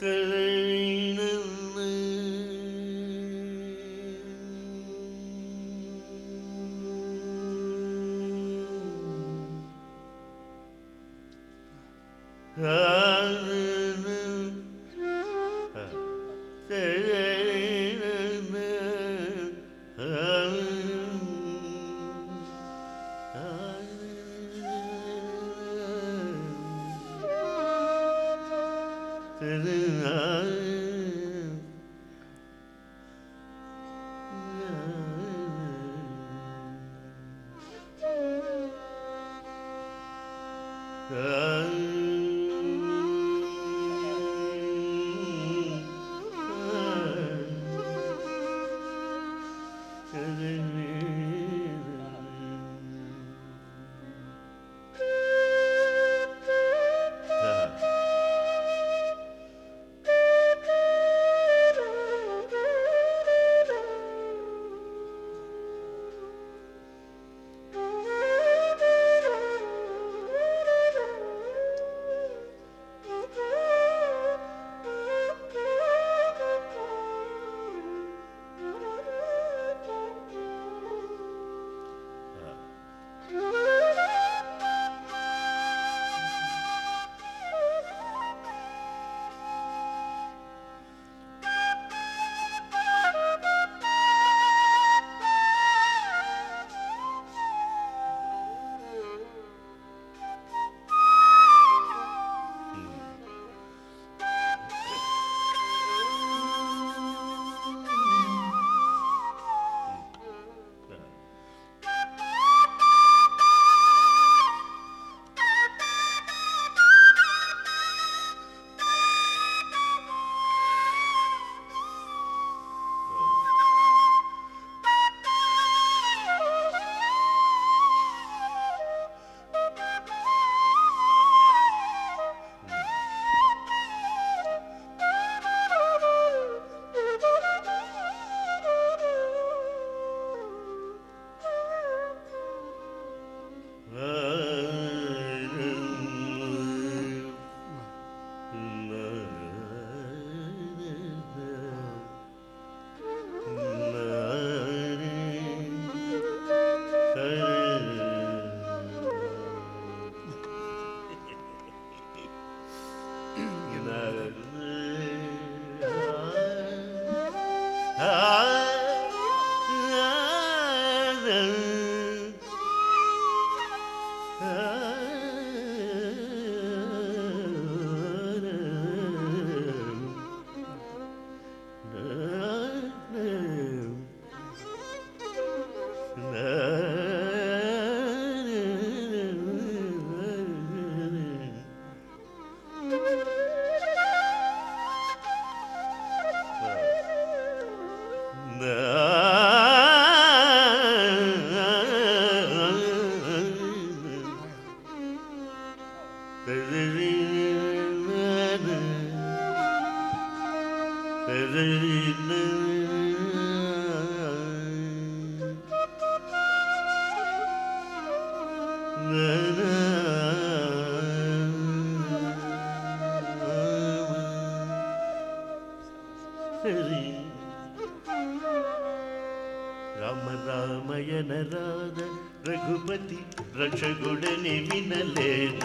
రామ రామయన రాధ రఘుపతి రక్షగుడని వినలేద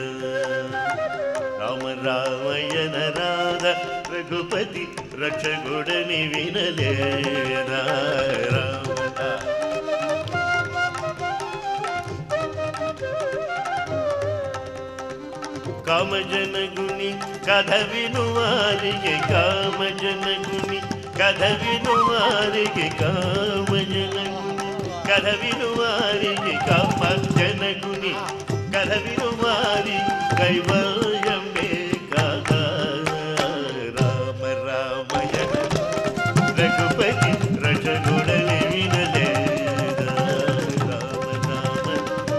రామ రామయన రాధ రఘుపతి రక్షగుడని వినలేద కామజనగుని కథ వినువారికి కామజనగుని కథ వినువారికి కామజనగుని కథ వినువారికి కామజనగుని కథ వినువారి కైవల్యమే కదా రామ రామయన రఘుపతి రక్షగుడని వినలేద రామ రామ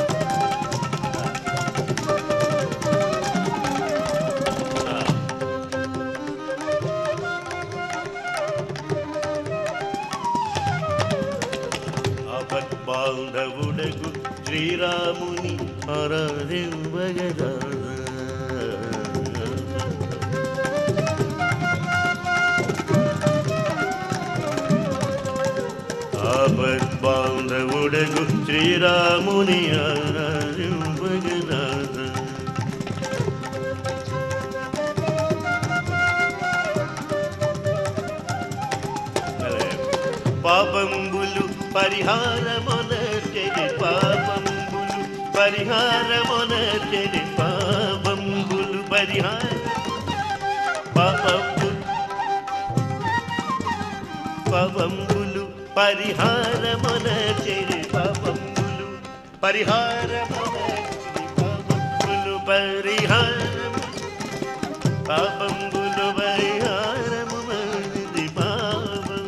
బాంధవుడగు శ్రీరాముని ఆరాధింపగదా ప్రభుడగు శ్రీరాముని ఆరాధింపగరాధ. పాపంబులు పరిహారమునర్చెడి పాపంబులు పరిహారమునర్చెడి పాపంబులు పాపంబులు పరిహారమునర్చెడి పాపంబులు పరిహారమునర్చెడి పాపంబులు పాపంబులు పరిహారమునర్చెడి పాపం.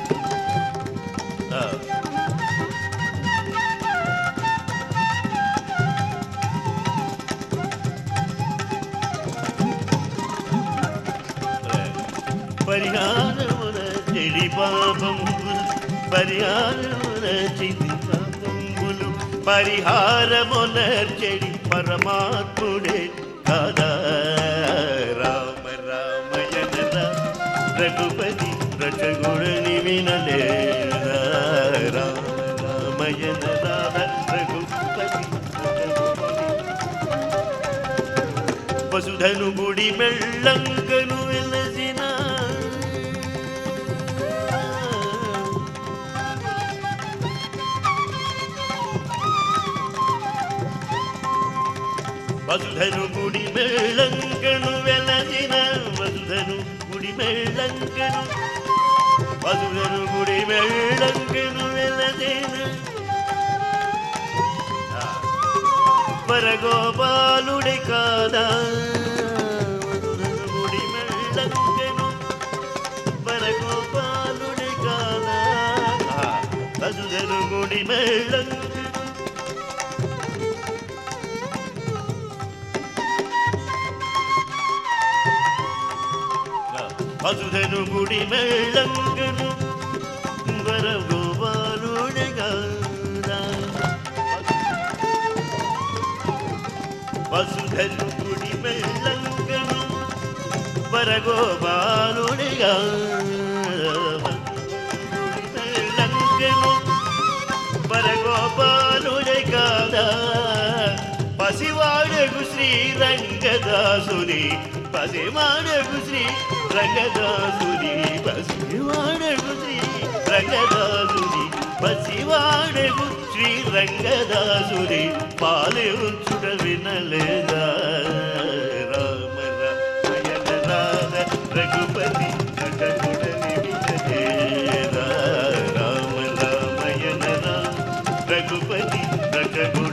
పరిహారమున చెడి పాపంబులు పరిహారమున చెడి పాపంబులు పరిహారమున చెడి పరమాత్ముడే కాదా. రామ రామయన రఘుపతి రచగుడని వినలేదా. రామ రామయన రఘుపతి వసుధను గుడి మెళ్ళంకను వెలసిన వసుధను గుడి మెళ్ళంకను వెలసిన వసుధను గుడి మెళ్ళంకను వసుధను గుడి మెళ్ళంకను వెలసిన వరగోపాలుడి కాదా. వసుధను గుడి మెళ్ళంకను వరగోపాలుడి కాదా. వసుధను గుడి మెళ్ళంకను వసుధను గుడి మెళ్ళంకను వరగోపాలుడి కాదా. వసుధను గుడి మెళ్ళంకను వరగోపాలుడి మెళ్ళంకను వరగోపాలుడి కాదా. పసివాడగు శ్రీరంగదాసుని పసివాడగు శ్రీ రంగదాసుని పసివాడగు శ్రీ రంగదాసుని పసివాడగు శ్రీ రంగదాసుని పాలించుట వినలేదా. రామ రామయన రాధ రఘుపతి రఘుడని వినలేదా. రామ రామయన రఘుపతి రఘు